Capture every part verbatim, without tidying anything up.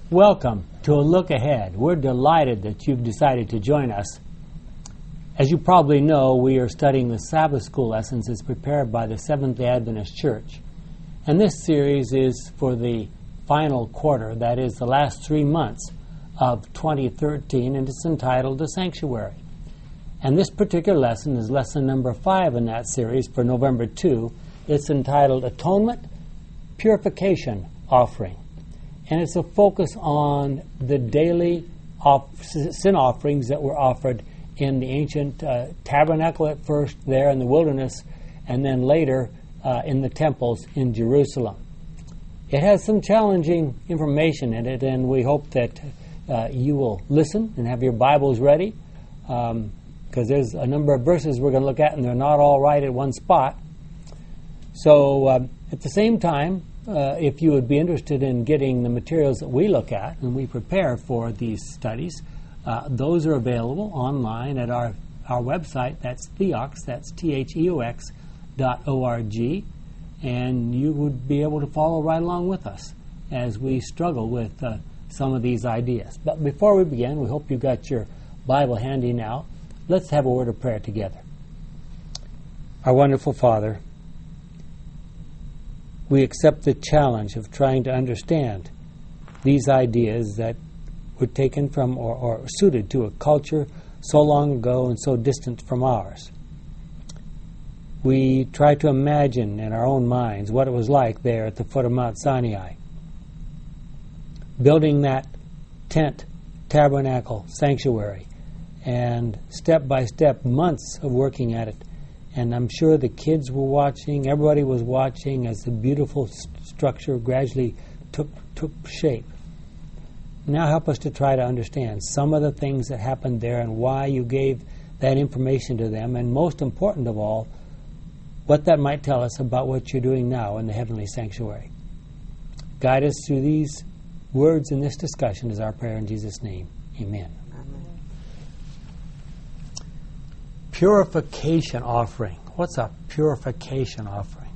Welcome to A Look Ahead. We're delighted that you've decided to join us. As you probably know, we are studying the Sabbath School lessons as prepared by the Seventh-day Adventist Church. And this series is for the final quarter, that is the last three months of twenty thirteen, and it's entitled The Sanctuary. And this particular lesson is lesson number five in that series for November second. It's entitled Atonement, Purification, Offering. And it's a focus on the daily off- sin offerings that were offered in the ancient uh, tabernacle at first there in the wilderness, and then later uh, in the temples in Jerusalem. It has some challenging information in it, and we hope that uh, you will listen and have your Bibles ready, because um, there's a number of verses we're going to look at, and they're not all right at one spot. So um, at the same time, Uh, if you would be interested in getting the materials that we look at and we prepare for these studies, uh, those are available online at our, our website. That's Theox, that's T H E O X dot O R G, and you would be able to follow right along with us as we struggle with uh, some of these ideas. But before we begin, we hope you've got your Bible handy now. Let's have a word of prayer together. Our wonderful Father, we accept the challenge of trying to understand these ideas that were taken from or, or suited to a culture so long ago and so distant from ours. We try to imagine in our own minds what it was like there at the foot of Mount Sinai, building that tent, tabernacle, sanctuary, and step by step, months of working at it. And I'm sure the kids were watching, everybody was watching as the beautiful st- structure gradually took took shape. Now help us to try to understand some of the things that happened there and why you gave that information to them, and most important of all, what that might tell us about what you're doing now in the heavenly sanctuary. Guide us through these words in this discussion is our prayer in Jesus' name. Amen. Purification offering. What's a purification offering?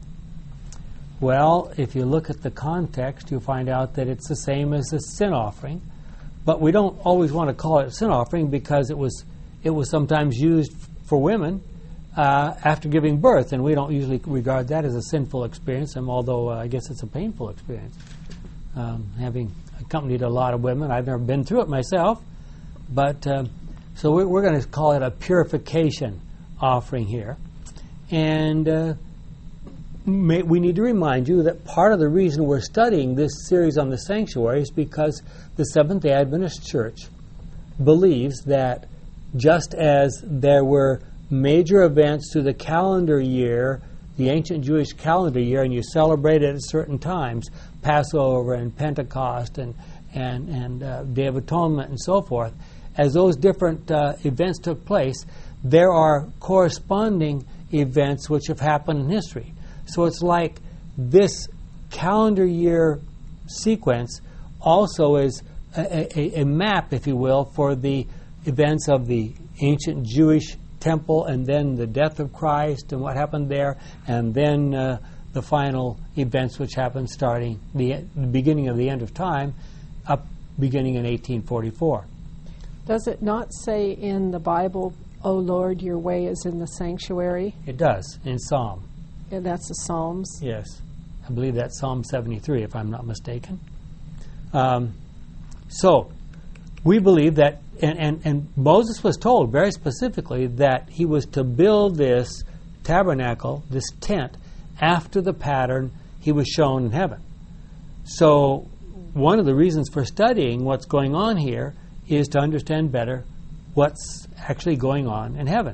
Well, if you look at the context, you'll find out that it's the same as a sin offering, but we don't always want to call it a sin offering because it was it was sometimes used for women uh, after giving birth, and we don't usually regard that as a sinful experience, and although uh, I guess it's a painful experience. Um, having accompanied a lot of women, I've never been through it myself, but uh, So we're, we're going to call it a purification offering here. And uh, may, we need to remind you that part of the reason we're studying this series on the sanctuary is because the Seventh-day Adventist Church believes that just as there were major events through the calendar year, the ancient Jewish calendar year, and you celebrate it at certain times, Passover and Pentecost and, and, and uh, Day of Atonement and so forth, as those different uh, events took place, there are corresponding events which have happened in history. So it's like this calendar year sequence also is a, a, a map, if you will, for the events of the ancient Jewish temple, and then the death of Christ and what happened there, and then uh, the final events which happened starting the, the beginning of the end of time, up beginning in eighteen forty-four. Does it not say in the Bible, "O Lord, your way is in the sanctuary"? It does, in Psalm. And that's the Psalms? Yes. I believe that's Psalm seventy-three, if I'm not mistaken. Um, so, we believe that, and, and, and Moses was told very specifically that he was to build this tabernacle, this tent, after the pattern he was shown in heaven. So, one of the reasons for studying what's going on here is to understand better what's actually going on in heaven.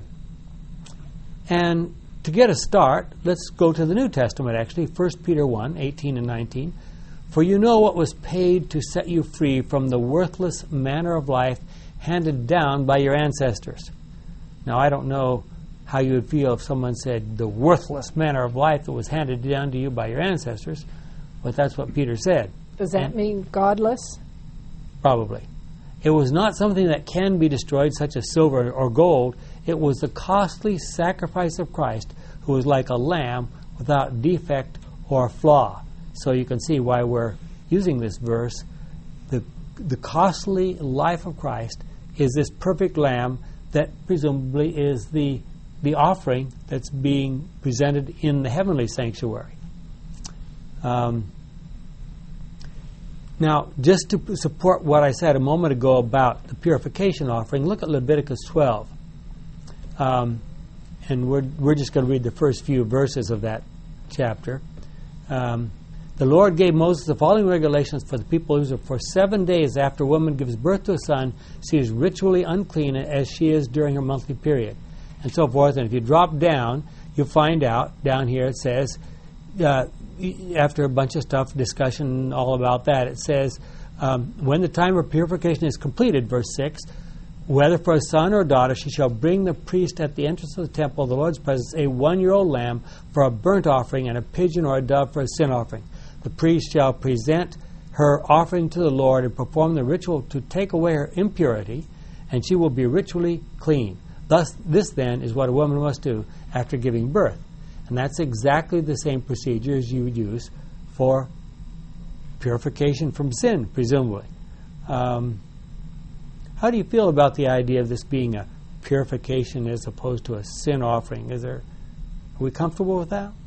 And to get a start, let's go to the New Testament, actually, First Peter one, eighteen and nineteen. For you know what was paid to set you free from the worthless manner of life handed down by your ancestors. Now, I don't know how you would feel if someone said the worthless manner of life that was handed down to you by your ancestors, but that's what Peter said. Does that and mean godless? Probably. It was not something that can be destroyed, such as silver or gold. It was the costly sacrifice of Christ, who was like a lamb without defect or flaw. So you can see why we're using this verse. The the costly life of Christ is this perfect lamb that presumably is the the offering that's being presented in the heavenly sanctuary. Um, now, just to support what I said a moment ago about the purification offering, look at Leviticus twelve. Um, and we're, we're just going to read the first few verses of that chapter. Um, the Lord gave Moses the following regulations for the people of Israel. For seven days after a woman gives birth to a son, she is ritually unclean as she is during her monthly period, and so forth. And if you drop down, you'll find out, down here it says, uh, after a bunch of stuff, discussion all about that, it says, um, when the time of purification is completed, verse six, whether for a son or a daughter, she shall bring the priest at the entrance of the temple of the Lord's presence a one-year-old lamb for a burnt offering and a pigeon or a dove for a sin offering. The priest shall present her offering to the Lord and perform the ritual to take away her impurity, and she will be ritually clean. Thus, this then is what a woman must do after giving birth. And that's exactly the same procedure as you would use for purification from sin, presumably. Um, how do you feel about the idea of this being a purification as opposed to a sin offering? Is there, are we comfortable with that?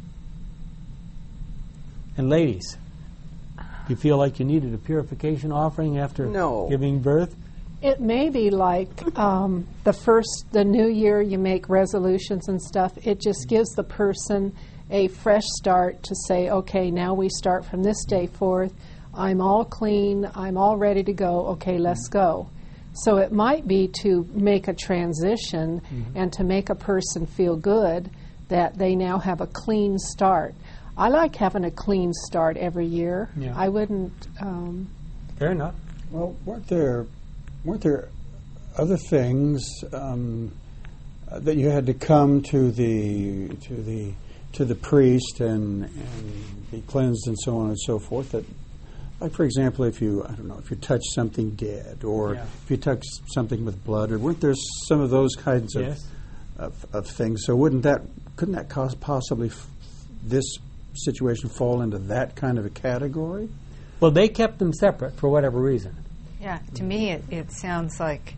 And ladies, do you feel like you needed a purification offering after No. giving birth? It may be like um, the first, the new year, you make resolutions and stuff. It just gives the person a fresh start to say, okay, now we start from this day forth. I'm all clean. I'm all ready to go. Okay, let's go. So it might be to make a transition mm-hmm. and to make a person feel good that they now have a clean start. I like having a clean start every year. Yeah. I wouldn't... Um, Fair enough. Well, weren't there weren't there other things um, uh, that you had to come to the to the to the priest and and be cleansed and so on and so forth? That, like for example, if you I don't know if you touch something dead or Yeah. if you touch something with blood, or weren't there some of those kinds of Yes. of, of things? So wouldn't that couldn't that cause possibly f- this situation fall into that kind of a category? Well, they kept them separate for whatever reason. Yeah, to me it, it sounds like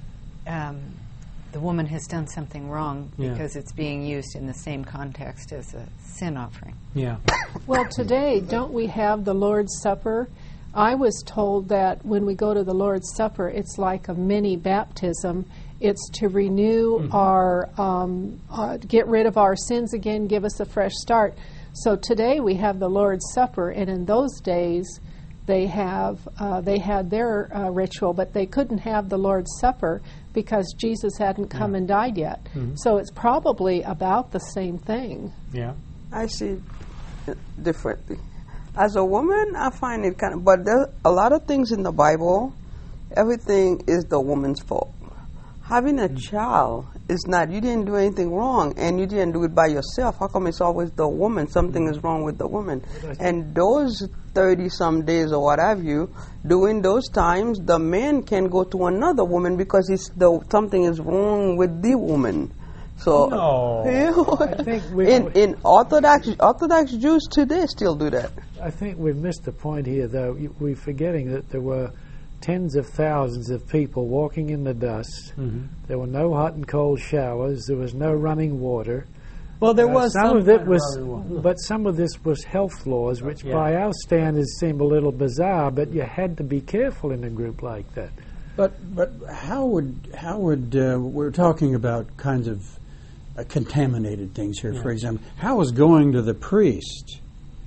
um, the woman has done something wrong Yeah. because it's being used in the same context as a sin offering. Yeah. Well, today, don't we have the Lord's Supper? I was told that when we go to the Lord's Supper, it's like a mini baptism. It's to renew mm-hmm. our, um, uh, get rid of our sins again, give us a fresh start. So today we have the Lord's Supper, and in those days they have uh, they had their uh, ritual, but they couldn't have the Lord's Supper because Jesus hadn't come Yeah. and died yet. Mm-hmm. So it's probably about the same thing. Yeah. I see it differently. As a woman, I find it kind of, but there a lot of things in the Bible, everything is the woman's fault. Having a child is not, you didn't do anything wrong, and you didn't do it by yourself. How come it's always the woman? Something is wrong with the woman. And those thirty-some days or what have you, during those times, the man can go to another woman because it's the, something is wrong with the woman. So, No. you know, I think we- in, in Orthodox Orthodox Jews today still do that. I think we've missed the point here, though. You- We're forgetting that there were tens of thousands of people walking in the dust. Mm-hmm. There were no hot and cold showers. There was no running water. Well, there Uh, was some, some of it kind was, of running water. but some of this was health laws, which Yeah. by our standards seem a little bizarre. But you had to be careful in a group like that. But but how would how would uh, we're talking about kinds of uh, contaminated things here? Yeah. For example, how is going to the priest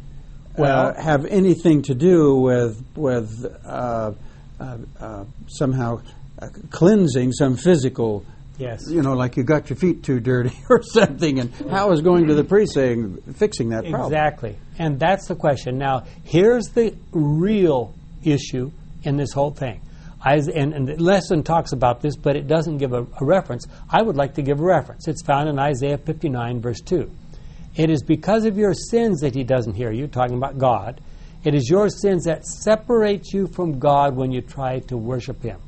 Well- uh, have anything to do with with uh, uh, uh, somehow uh, cleansing some physical? Yes. You know, like you got your feet too dirty or something, and how is going to the priest saying fixing that problem? Exactly. And that's the question. Now, here's the real issue in this whole thing. I, and, and the lesson talks about this, but it doesn't give a, a reference. I would like to give a reference. It's found in Isaiah fifty-nine, verse two. It is because of your sins that he doesn't hear you, talking about God. It is your sins that separate you from God when you try to worship him.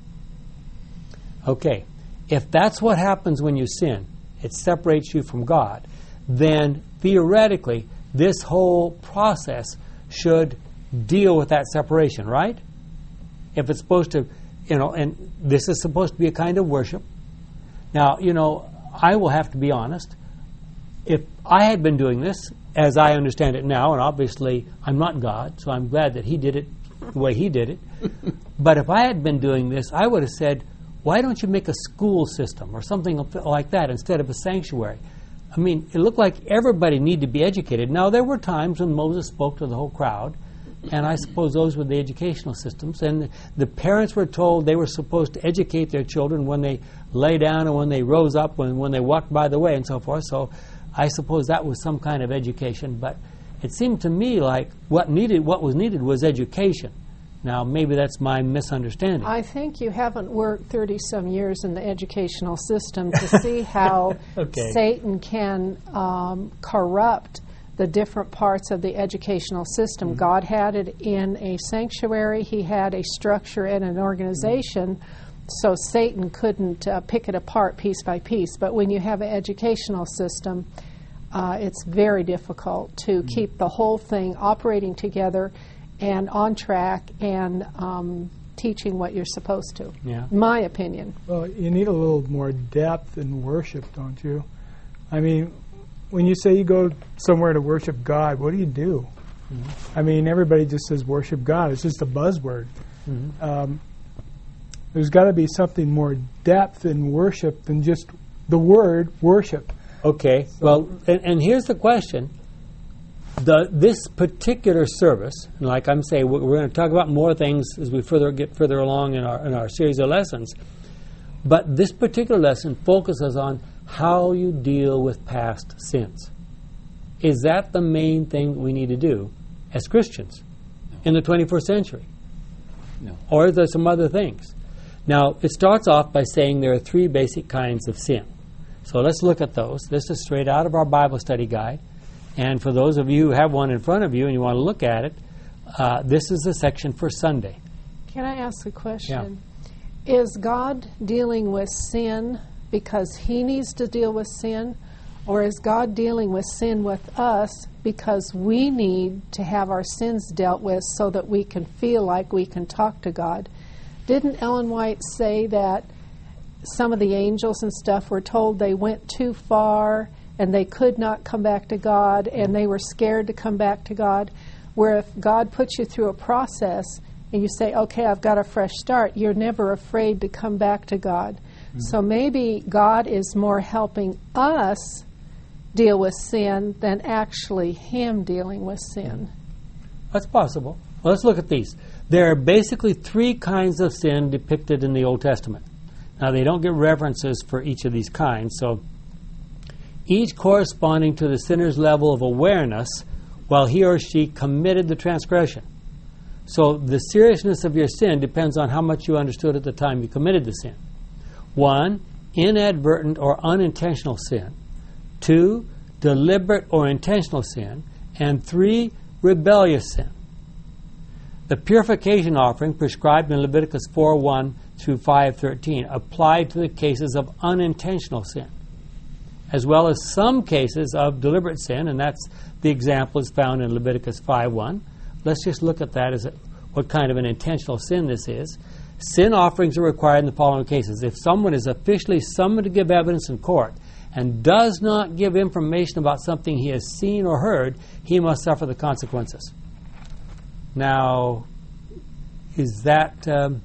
Okay. If that's what happens when you sin, it separates you from God, then theoretically this whole process should deal with that separation, right? if it's supposed to, you know, and this is supposed to be a kind of worship. Now, you know, I will have to be honest. If I had been doing this, as I understand it now, and obviously I'm not God, so I'm glad that he did it the way he did it. But if I had been doing this, I would have said, why don't you make a school system or something like that instead of a sanctuary? I mean, it looked like everybody needed to be educated. Now, there were times when Moses spoke to the whole crowd, and I suppose those were the educational systems. And the, the parents were told they were supposed to educate their children when they lay down and when they rose up, when, when they walked by the way, and so forth. So I suppose that was some kind of education. But it seemed to me like what needed, what was needed was education. Now, maybe that's my misunderstanding. I think you haven't worked thirty-some years in the educational system to see how Okay. Satan can um, corrupt the different parts of the educational system. Mm-hmm. God had it in a sanctuary. He had a structure and an organization, mm-hmm. so Satan couldn't uh, pick it apart piece by piece. But when you have an educational system, uh, it's very difficult to mm-hmm. keep the whole thing operating together and on track and um, teaching what you're supposed to. Yeah. My opinion. Well, you need a little more depth in worship, don't you? I mean, when you say you go somewhere to worship God, what do you do? Mm-hmm. I mean, everybody just says worship God. It's just a buzzword. Mm-hmm. Um, there's got to be something more depth in worship than just the word worship. Okay. So well, and, and here's the question. The, this particular service, and like I'm saying, we're, we're going to talk about more things as we further get further along in our in our series of lessons. But this particular lesson focuses on how you deal with past sins. Is that the main thing that we need to do as Christians no. in the twenty-first century? No. Or are there some other things? Now, it starts off by saying there are three basic kinds of sin. So let's look at those. This is straight out of our Bible study guide. And for those of you who have one in front of you and you want to look at it, uh, this is the section for Sunday. Can I ask a question? Yeah. Is God dealing with sin because he needs to deal with sin? Or is God dealing with sin with us because we need to have our sins dealt with so that we can feel like we can talk to God? Didn't Ellen White say that some of the angels and stuff were told they went too far and they could not come back to God, and they were scared to come back to God? Where if God puts you through a process and you say, okay, I've got a fresh start, you're never afraid to come back to God. Mm-hmm. So maybe God is more helping us deal with sin than actually him dealing with sin. That's possible. Well, let's look at these. There are basically three kinds of sin depicted in the Old Testament. Now, they don't give references for each of these kinds, so each corresponding to the sinner's level of awareness while he or she committed the transgression. So the seriousness of your sin depends on how much you understood at the time you committed the sin. One, inadvertent or unintentional sin. Two, deliberate or intentional sin. And three, rebellious sin. The purification offering prescribed in Leviticus four one through five thirteen applied to the cases of unintentional sin, as well as some cases of deliberate sin, and that's the example is found in Leviticus five one. Let's just look at that as a, what kind of an intentional sin this is. Sin offerings are required in the following cases. If someone is officially summoned to give evidence in court and does not give information about something he has seen or heard, he must suffer the consequences. Now, is that... Um,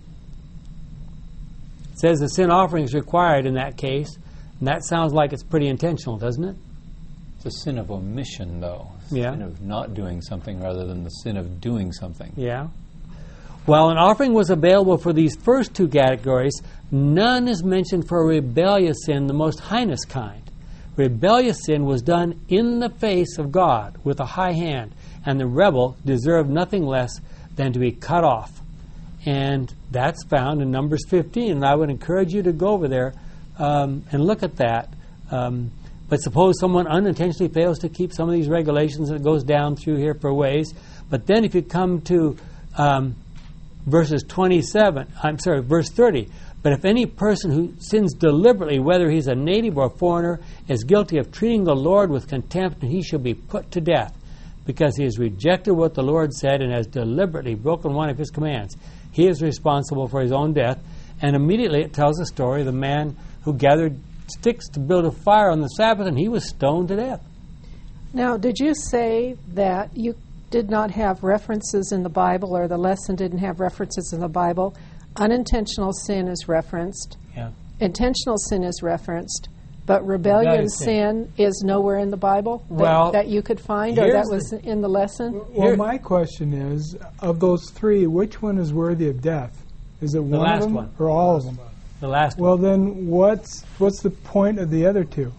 it says the sin offering is required in that case. And that sounds like it's pretty intentional, doesn't it? It's a sin of omission, though. It's a yeah. sin of not doing something rather than the sin of doing something. Yeah. While an offering was available for these first two categories, none is mentioned for a rebellious sin, the most heinous kind. Rebellious sin was done in the face of God with a high hand, and the rebel deserved nothing less than to be cut off. And that's found in Numbers fifteen, and I would encourage you to go over there Um, and look at that. Um, but suppose someone unintentionally fails to keep some of these regulations, and it goes down through here for ways. But then if you come to um, verses twenty-seven, I'm sorry, verse thirty, but if any person who sins deliberately, whether he's a native or a foreigner, is guilty of treating the Lord with contempt, and he shall be put to death, because he has rejected what the Lord said and has deliberately broken one of his commands. he is responsible for his own death. And immediately it tells the story of the man who gathered sticks to build a fire on the Sabbath, and he was stoned to death. Now, did you say that you did not have references in the Bible, or the lesson didn't have references in the Bible? Unintentional sin is referenced. Yeah. Intentional sin is referenced. But rebellion Rebellious sin. sin is nowhere in the Bible that, Well, that you could find, or here's that was in the lesson? Well, Here- my question is, of those three, which one is worthy of death? Is it one last of them one. or all of them? The last Well, one. then what's what's the point of the other two?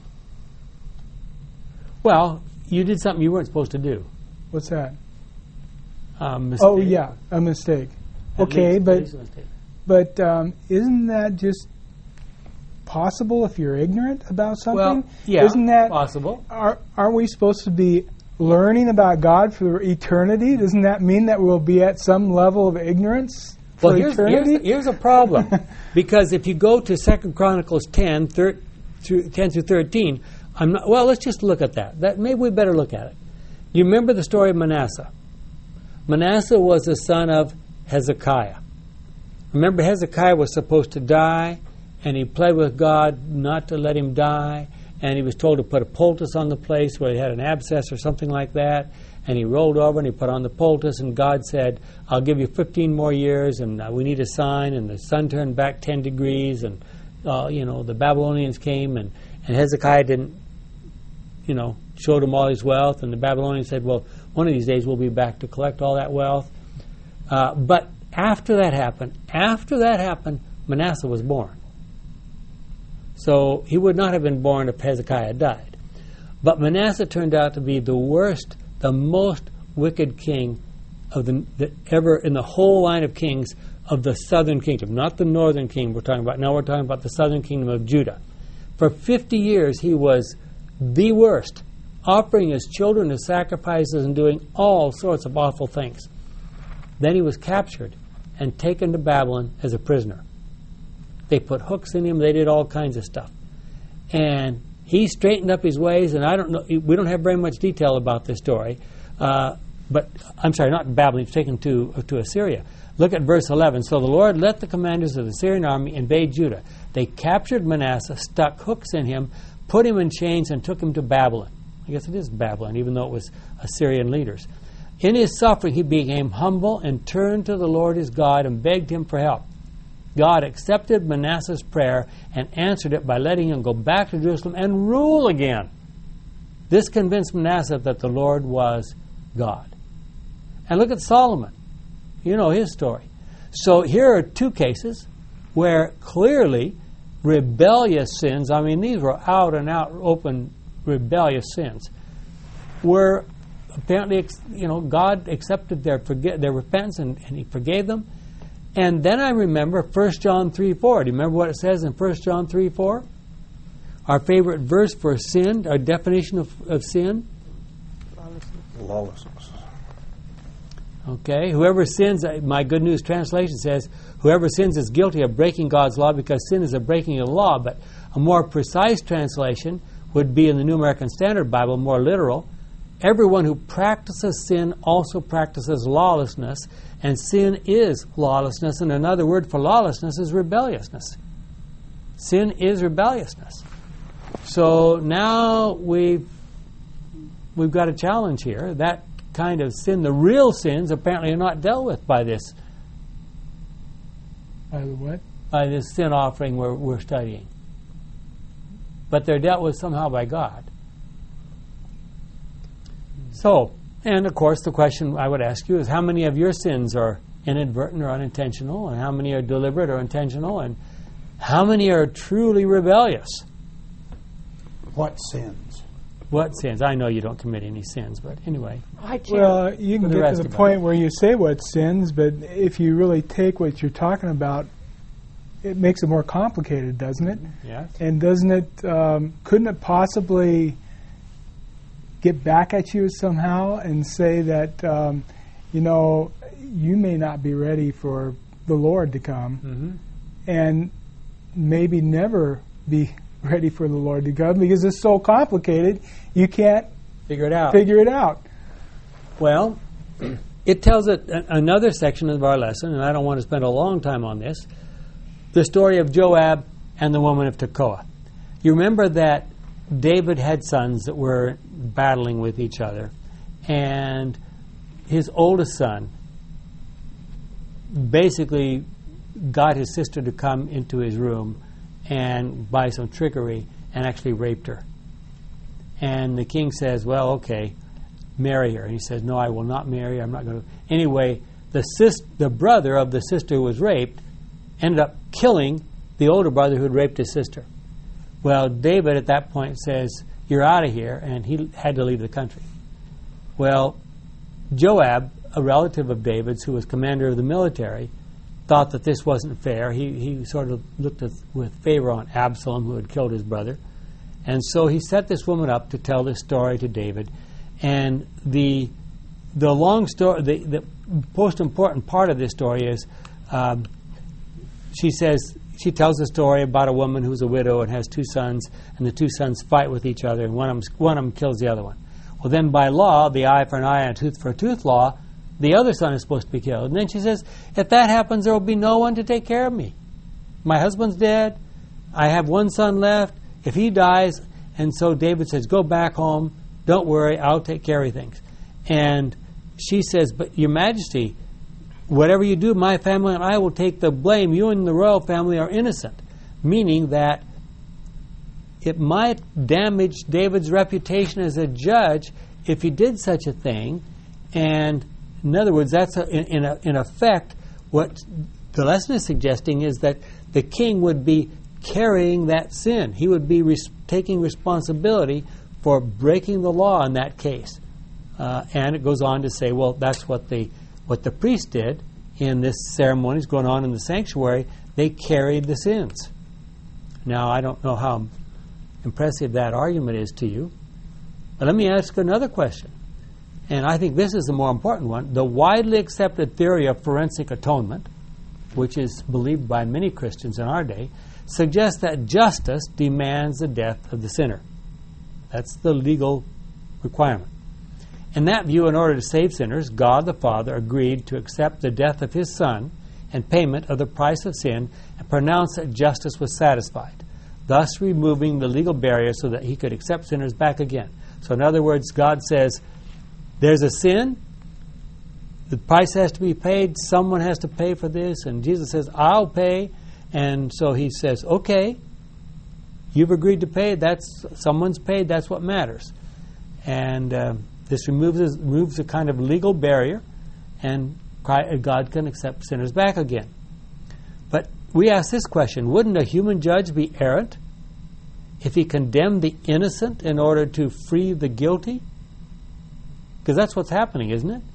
Well, you did something you weren't supposed to do. What's that? Um, mistake. Oh, yeah, a mistake. At Okay, least- but at least a mistake. but um, isn't that just possible if you're ignorant about something? Well, yeah, Isn't that possible. Are, aren't we supposed to be learning about God for eternity? Doesn't that mean that we'll be at some level of ignorance for Well, here's, eternity? here's, here's a problem. Because if you go to Second Chronicles ten, thir- through, ten through thirteen, I'm not, well, let's just look at that. that. Maybe we better look at it. You remember the story of Manasseh. Manasseh was the son of Hezekiah. Remember, Hezekiah was supposed to die, and he pled with God not to let him die, and he was told to put a poultice on the place where he had an abscess or something like that, and he rolled over and he put on the poultice, and God said, I'll give you fifteen more years, and uh, we need a sign, and the sun turned back ten degrees, and uh, you know, the Babylonians came, and, and Hezekiah didn't, you know, showed him all his wealth, and the Babylonians said, well, one of these days we'll be back to collect all that wealth. Uh, but after that happened, after that happened, Manasseh was born. So he would not have been born if Hezekiah died. But Manasseh turned out to be the worst, the most wicked king of the, the ever in the whole line of kings of the southern kingdom, not the northern kingdom we're talking about. Now we're talking about the southern kingdom of Judah. For fifty years he was the worst, offering his children as sacrifices and doing all sorts of awful things. Then he was captured and taken to Babylon as a prisoner. They put hooks in him. They did all kinds of stuff. And he straightened up his ways, and I don't know, we don't have very much detail about this story. Uh, but, I'm sorry, not Babylon. He was taken to, uh, to Assyria. Look at verse eleven. So the Lord let the commanders of the Syrian army invade Judah. They captured Manasseh, stuck hooks in him, put him in chains, and took him to Babylon. I guess it is Babylon, even though it was Assyrian leaders. In his suffering, he became humble and turned to the Lord his God and begged him for help. God accepted Manasseh's prayer and answered it by letting him go back to Jerusalem and rule again. This convinced Manasseh that the Lord was God. And look at Solomon. You know his story. So here are two cases where clearly rebellious sins, I mean these were out and out open rebellious sins, were apparently, you know, God accepted their forget their repentance and, and he forgave them. And then I remember First John three four. Do you remember what it says in First John three four? Our favorite verse for sin, our definition of, of sin. Lawlessness. Okay, whoever sins, my Good News translation says, whoever sins is guilty of breaking God's law because sin is a breaking of the law. But a more precise translation would be in the New American Standard Bible, more literal. Everyone who practices sin also practices lawlessness, and sin is lawlessness, and another word for lawlessness is rebelliousness. Sin is rebelliousness. So now we've, we've got a challenge here. That kind of sin, the real sins, apparently are not dealt with by this By the what? by this sin offering we're, we're studying. But they're dealt with somehow by God. So, and of course the question I would ask you is how many of your sins are inadvertent or unintentional, and how many are deliberate or intentional, and how many are truly rebellious? What sins? What sins? I know you don't commit any sins, but anyway. I can't. Well, you can For the get rest to the of point us. where you say what sins, but if you really take what you're talking about, it makes it more complicated, doesn't it? Yes. And doesn't it, um, couldn't it possibly get back at you somehow and say that, um, you know, you may not be ready for the Lord to come, Mm-hmm. and maybe never be ready for the Lord to come because it's so complicated, you can't Figure it out. figure it out. Well, it tells it a- another section of our lesson, and I don't want to spend a long time on this, the story of Joab and the woman of Tekoa. You remember that David had sons that were battling with each other, and his oldest son basically got his sister to come into his room and by some trickery and actually raped her. And the king says, well, okay, marry her. And he says, no, I will not marry her. I'm not going to. Anyway, the sis- the brother of the sister who was raped ended up killing the older brother who had raped his sister. Well, David at that point says, you're out of here, and he had to leave the country. Well, Joab, a relative of David's who was commander of the military, thought that this wasn't fair. He, he sort of looked with, with favor on Absalom, who had killed his brother. And so he set this woman up to tell this story to David. And the the long story, the, the most important part of this story is um, she says, she tells a story about a woman who's a widow and has two sons, and the two sons fight with each other, and one of them, one of them kills the other one. Well, then by law, the eye for an eye and a tooth for a tooth law, the other son is supposed to be killed. And then she says, if that happens, there will be no one to take care of me. My husband's dead. I have one son left. If he dies, and so David says, go back home. Don't worry, I'll take care of things. And she says, but Your Majesty, whatever you do, my family and I will take the blame. You and the royal family are innocent. Meaning that it might damage David's reputation as a judge if he did such a thing. And in other words, that's a, in, in, a, in effect what the lesson is suggesting is that the king would be carrying that sin. He would be res- taking responsibility for breaking the law in that case. Uh, and it goes on to say, well, that's what the what the priest did in this ceremonies going on in the sanctuary. They carried the sins. Now, I don't know how impressive that argument is to you, but let me ask another question. And I think this is the more important one. The widely accepted theory of forensic atonement, which is believed by many Christians in our day, suggests that justice demands the death of the sinner. That's the legal requirement. In that view, in order to save sinners, God the Father agreed to accept the death of His Son and payment of the price of sin and pronounced that justice was satisfied, thus removing the legal barrier so that He could accept sinners back again. So in other words, God says, there's a sin, the price has to be paid, someone has to pay for this, and Jesus says, I'll pay. And so He says, okay, you've agreed to pay, that's someone's paid, that's what matters. And uh, this removes, removes a kind of legal barrier, and God can accept sinners back again. But we ask this question, wouldn't a human judge be errant if he condemned the innocent in order to free the guilty? Because that's what's happening, isn't it?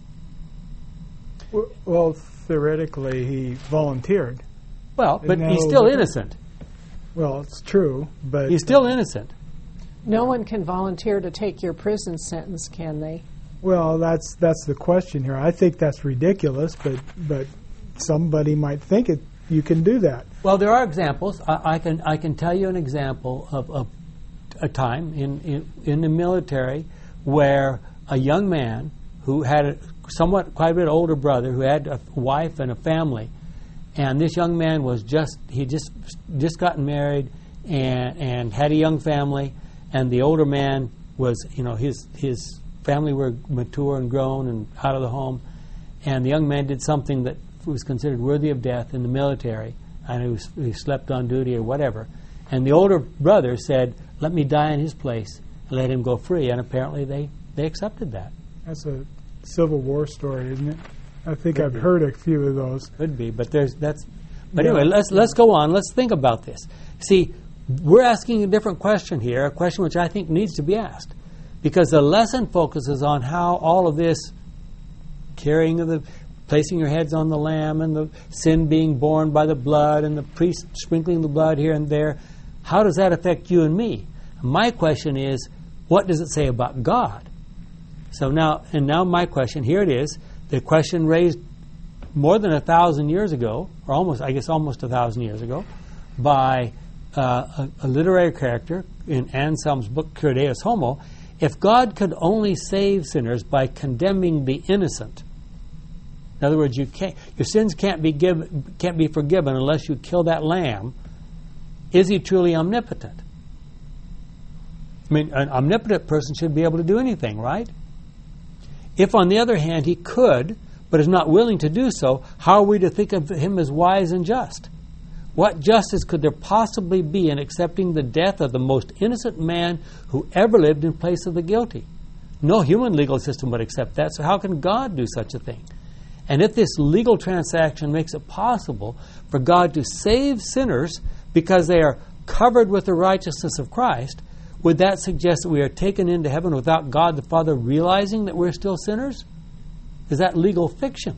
Well, theoretically, he volunteered. Well, but Isn't that he's a still little innocent. Well, it's true, but He's still innocent. No one can volunteer to take your prison sentence, can they? well, that's that's the question here. I think that's ridiculous, but but somebody might think it. You can do that. Well, there are examples. I, I can I can tell you an example of, of a time in, in in the military where a young man who had a somewhat quite a bit older brother who had a wife and a family, and this young man was just he just just gotten married and and had a young family, and the older man was you know his his family were mature and grown and out of the home, and the young man did something that was considered worthy of death in the military, and he, was, he slept on duty or whatever. And the older brother said, let me die in his place and let him go free. And apparently they, they accepted that. That's a Civil War story, isn't it? I think Could I've be. heard a few of those. Could be, but there's that's. But Yeah. anyway, let's let's go on. Let's think about this. See, we're asking a different question here, a question which I think needs to be asked, because the lesson focuses on how all of this carrying of the placing your heads on the lamb and the sin being borne by the blood and the priest sprinkling the blood here and there, how does that affect you and me? My question is, what does it say about God? So now, and now my question, here it is, the question raised more than a thousand years ago, or almost, I guess almost a thousand years ago, by uh, a, a literary character in Anselm's book, Cur Deus Homo. If God could only save sinners by condemning the innocent, In other words, you can't, your sins can't be given, can't be forgiven unless you kill that lamb. Is he truly omnipotent? I mean, an omnipotent person should be able to do anything, right? If, on the other hand, he could, but is not willing to do so, how are we to think of him as wise and just? What justice could there possibly be in accepting the death of the most innocent man who ever lived in place of the guilty? No human legal system would accept that, so how can God do such a thing? And if this legal transaction makes it possible for God to save sinners because they are covered with the righteousness of Christ, would that suggest that we are taken into heaven without God the Father realizing that we're still sinners? Is that legal fiction?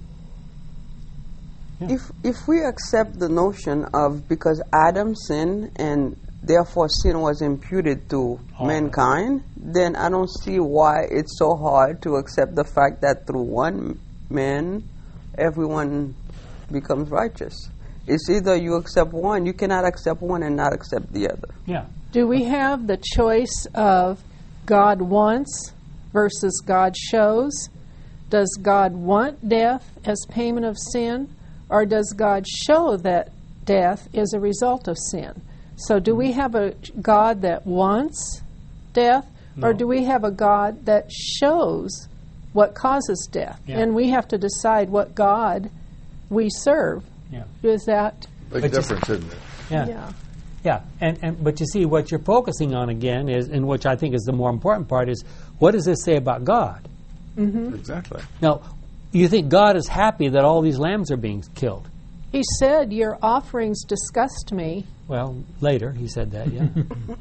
Yeah. If if we accept the notion of because Adam sinned and therefore sin was imputed to All mankind, then I don't see why it's so hard to accept the fact that through one man, everyone becomes righteous. It's either you accept one, you cannot accept one and not accept the other. Yeah. Do we have the choice of God wants versus God shows? Does God want death as payment of sin? Or does God show that death is a result of sin? So do we have a God that wants death? No. Or do we have a God that shows what causes death? Yeah. And we have to decide what God we serve. Yeah. Is that... Big But difference, isn't it? Yeah. Yeah. Yeah, and, and but you see, what you're focusing on again is, and which I think is the more important part, is what does this say about God? Mm-hmm. Exactly. Now, you think God is happy that all these lambs are being killed? He said, your offerings disgust me. Well, later he said that. Yeah,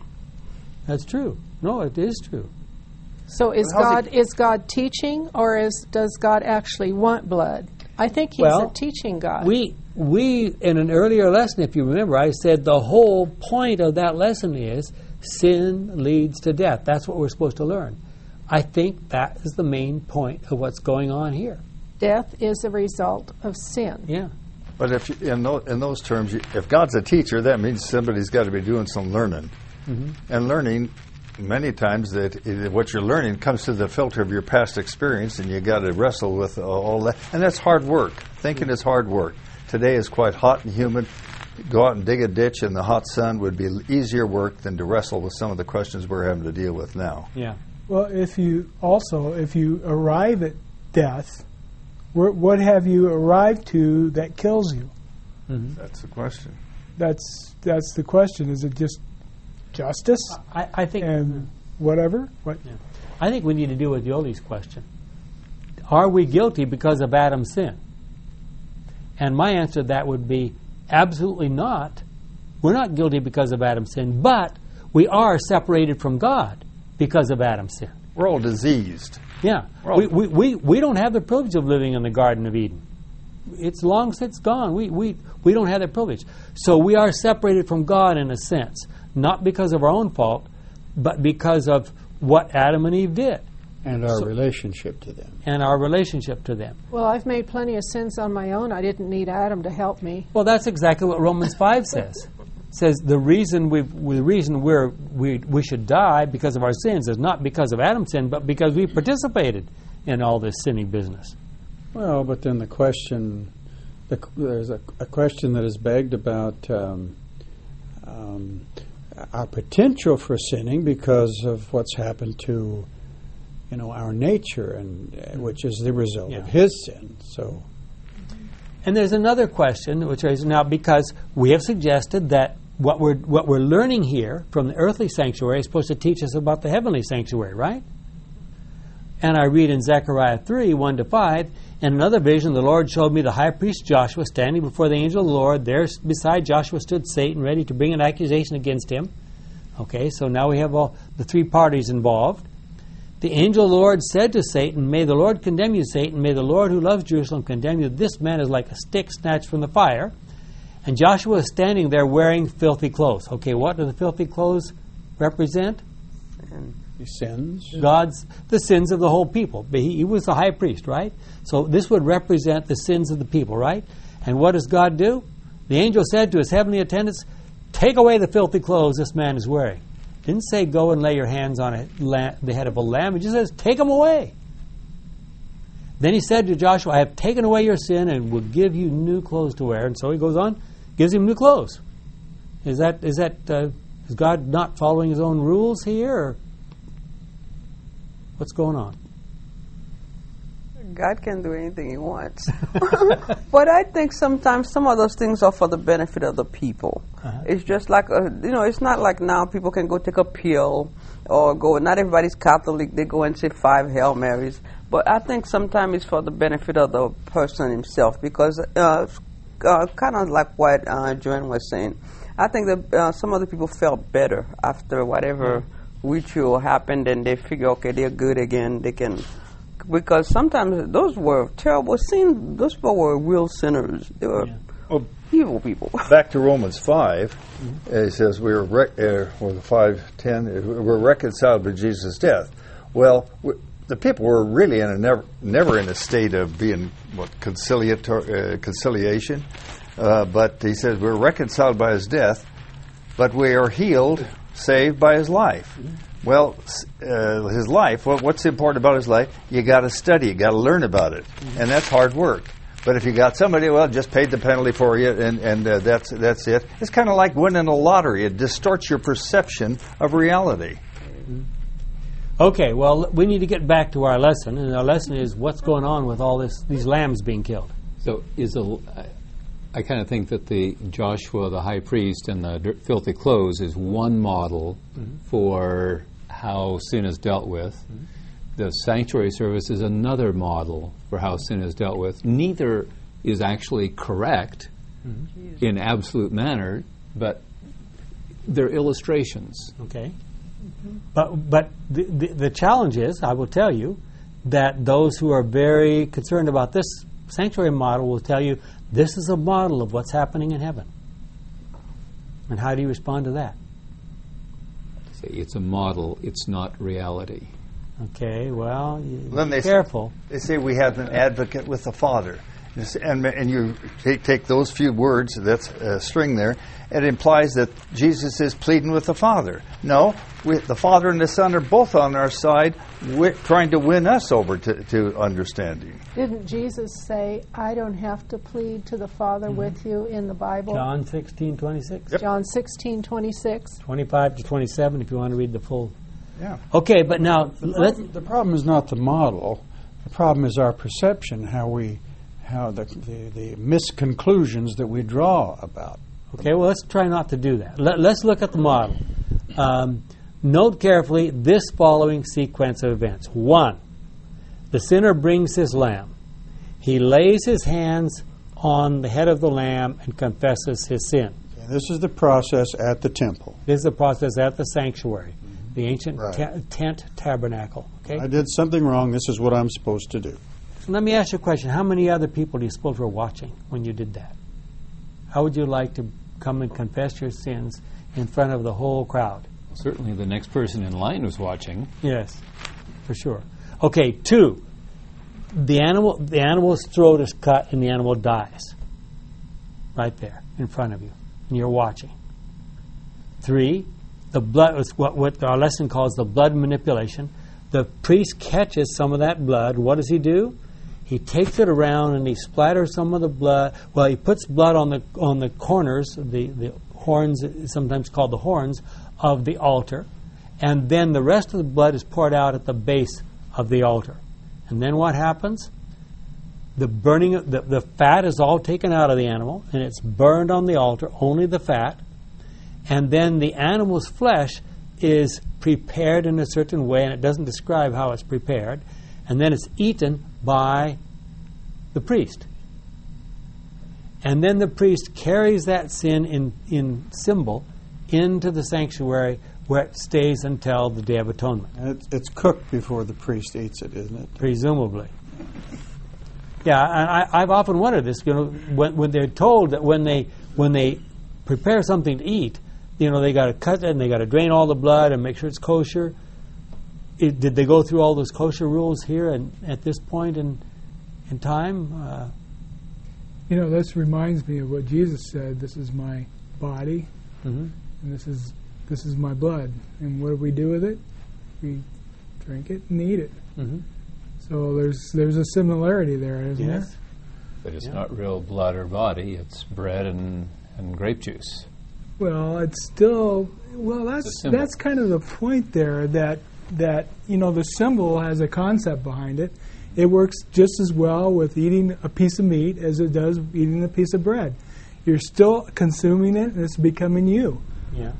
that's true. No, it is true. So is How's God is God teaching, or is does God actually want blood? I think He's Well, a teaching God. We we in an earlier lesson, if you remember, I said the whole point of that lesson is sin leads to death. That's what we're supposed to learn. I think that is the main point of what's going on here. Death is a result of sin. Yeah. But if you, in, tho- in those terms, you, if God's a teacher, that means somebody's got to be doing some learning. Mm-hmm. And learning, many times, that it, what you're learning comes through the filter of your past experience, and you got to wrestle with uh, all that. And that's hard work. Thinking is hard work. Today is quite hot and humid. Go out and dig a ditch in the hot sun would be easier work than to wrestle with some of the questions we're having to deal with now. Yeah. Well, if you also, if you arrive at death, wh- what have you arrived to that kills you? Mm-hmm. That's the question. That's that's the question. Is it just justice I, I think and whatever? What? Yeah. I think we need to deal with Yoli's question. Are we guilty because of Adam's sin? And my answer to that would be absolutely not. We're not guilty because of Adam's sin, but we are separated from God because of Adam's sin. We're all diseased. Yeah. We're all- We, we, we, we don't have the privilege of living in the Garden of Eden. It's long since gone. We, we, we don't have that privilege. So we are separated from God in a sense, not because of our own fault, but because of what Adam and Eve did And our So- relationship to them. and our relationship to them. Well, I've made plenty of sins on my own. I didn't need Adam to help me. Well, that's exactly what Romans five says. It says the reason we the reason we're we we should die because of our sins is not because of Adam's sin, but because we participated in all this sinning business. Well, but then the question, the, there's a, a question that is begged about um, um, our potential for sinning because of what's happened to, you know, our nature, and uh, which is the result Yeah. of His sin. So, And there's another question, which is now because we have suggested that what we're what we're learning here from the earthly sanctuary is supposed to teach us about the heavenly sanctuary, right? And I read in Zechariah three, one to five, in another vision the Lord showed me the high priest Joshua standing before the angel of the Lord. There beside Joshua stood Satan, ready to bring an accusation against him. Okay, so now we have all the three parties involved. The angel of the Lord said to Satan, "May the Lord condemn you, Satan. May the Lord who loves Jerusalem condemn you. This man is like a stick snatched from the fire." And Joshua is standing there wearing filthy clothes. Okay, what do the filthy clothes represent? He sins. God's, the sins of the whole people. But he, he was the high priest, right? So this would represent the sins of the people, right? And what does God do? The angel said to his heavenly attendants, "Take away the filthy clothes this man is wearing." Didn't say go and lay your hands on a la- the head of a lamb. It just says take them away. Then he said to Joshua, I have taken away your sin and will give you new clothes to wear. And so he goes on, gives him new clothes. Is that is that uh, is God not following his own rules here? Or what's going on? God can do anything he wants. But I think sometimes some of those things are for the benefit of the people. Uh-huh. It's just like, a, you know, it's not like now people can go take a pill or go, not everybody's Catholic, they go and say five Hail Marys. But I think sometimes it's for the benefit of the person himself because uh, uh, kind of like what uh, Joanne was saying. I think that uh, some of the people felt better after whatever ritual happened and they figure, okay, they're good again, they can... Because sometimes those were terrible sins. Those people were real sinners. They were Yeah. Well, evil people. back to Romans five, mm-hmm. uh, it says we were rec- uh, or the five ten. Uh, we're reconciled with Jesus' death. Well, w- the people were really in a never never in a state of being what conciliator uh, conciliation, uh, but he says we're reconciled by his death, but we are healed, saved by his life. Mm-hmm. Well, uh, his life, well, what's important about his life? You got to study, you got to learn about it, mm-hmm. and that's hard work. But if you got somebody, well, just paid the penalty for you, and, and uh, that's that's it. It's kind of like winning a lottery. It distorts your perception of reality. Mm-hmm. Okay, well, we need to get back to our lesson, and our lesson is what's going on with all this these lambs being killed. So is a, I kind of think that the Joshua, the high priest, and the dirt, filthy clothes is one model mm-hmm. for how sin is dealt with. Mm-hmm. The sanctuary service is another model for how sin is dealt with. Neither is actually correct mm-hmm. in absolute manner, but they're illustrations. Okay. Mm-hmm. But but the, the the challenge is, I will tell you, that those who are very concerned about this sanctuary model will tell you this is a model of what's happening in heaven. And how do you respond to that? It's a model, it's not reality. Okay, well, you Then be they careful. Say, they say we have an advocate with the Father. And, and you take, take those few words, that's a string there, it implies that Jesus is pleading with the Father. No, we, the Father and the Son are both on our side, wi- trying to win us over to, to understanding. Didn't Jesus say, I don't have to plead to the Father mm-hmm. with you in the Bible? John sixteen twenty-six. Yep. John sixteen twenty-six. twenty-five to twenty-seven if you want to read the full. Yeah. Okay, but now... The problem, the problem is not the model. The problem is our perception, how we... how the, the, the misconclusions that we draw about. Okay, well, let's try not to do that. Let, let's look at the model. Um, note carefully this following sequence of events. One, the sinner brings his lamb. He lays his hands on the head of the lamb and confesses his sin. And this is the process at the temple. This is the process at the sanctuary, mm-hmm. the ancient right. ta- tent tabernacle. Okay? I did something wrong. This is what I'm supposed to do. Let me ask you a question. How many other people do you suppose were watching when you did that? How would you like to come and confess your sins in front of the whole crowd? Certainly the next person in line was watching. Yes, for sure. Okay, two, the animal, the animal's throat is cut and the animal dies right there in front of you, and you're watching. Three, the blood is what, what our lesson calls the blood manipulation. The priest catches some of that blood. What does he do? He takes it around and he splatters some of the blood. Well, he puts blood on the on the corners, the, the horns, sometimes called the horns, of the altar. And then the rest of the blood is poured out at the base of the altar. And then what happens? The burning, of, the, the fat is all taken out of the animal, and it's burned on the altar, only the fat. And then the animal's flesh is prepared in a certain way, and it doesn't describe how it's prepared, and then it's eaten by the priest. And then the priest carries that sin in, in symbol into the sanctuary where it stays until the Day of Atonement. And it's, it's cooked before the priest eats it, isn't it? Presumably. Yeah, and I, I've often wondered this, you know, when, when they're told that when they when they prepare something to eat, you know, they got to cut it and they got to drain all the blood and make sure it's kosher. It, did they go through all those kosher rules here and at this point in in time? Uh, you know, this reminds me of what Jesus said. This is my body, mm-hmm. and this is this is my blood. And what do we do with it? We drink it and eat it. Mm-hmm. So there's there's a similarity there, isn't Yes. there? But it's Yeah. not real blood or body. It's bread and, and grape juice. Well, it's still well. a That's symbol. that's kind of the point there. That that you know the symbol has a concept behind it. It works just as well with eating a piece of meat as it does eating a piece of bread. You're still consuming it, and it's becoming you. Yeah.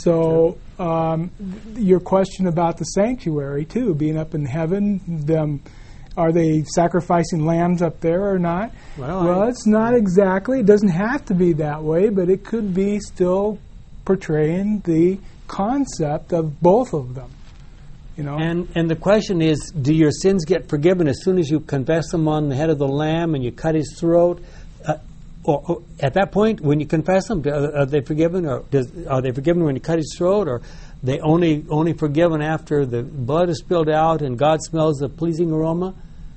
So um, th- your question about the sanctuary too, being up in heaven, them. Are they sacrificing lambs up there or not? Well, well I- it's not exactly. It doesn't have to be that way, but it could be still portraying the concept of both of them. You know, And and the question is, do your sins get forgiven as soon as you confess them on the head of the lamb and you cut his throat? Uh, or, or at that point, when you confess them, do- are they forgiven, or does, are they forgiven when you cut his throat, or they only only forgiven after the blood is spilled out and God smells the pleasing aroma?